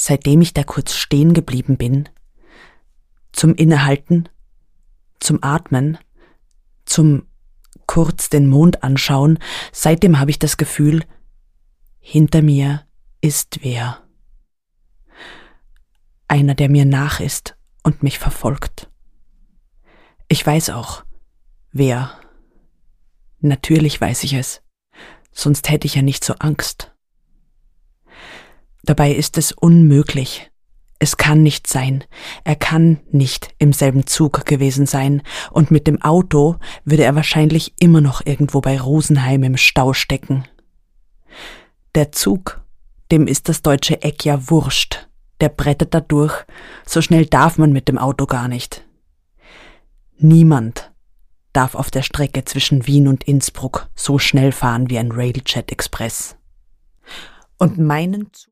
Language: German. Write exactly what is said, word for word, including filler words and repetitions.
seitdem ich da kurz stehen geblieben bin, zum Innehalten, zum Atmen, zum kurz den Mond anschauen, seitdem habe ich das Gefühl, hinter mir ist wer. Einer, der mir nach ist und mich verfolgt. Ich weiß auch, wer. Natürlich weiß ich es, sonst hätte ich ja nicht so Angst. Dabei ist es unmöglich. Es kann nicht sein. Er kann nicht im selben Zug gewesen sein und mit dem Auto würde er wahrscheinlich immer noch irgendwo bei Rosenheim im Stau stecken. Der Zug, dem ist das deutsche Eck ja wurscht. Der brettert da durch. So schnell darf man mit dem Auto gar nicht. Niemand darf auf der Strecke zwischen Wien und Innsbruck so schnell fahren wie ein Railjet Express. Und meinen Zug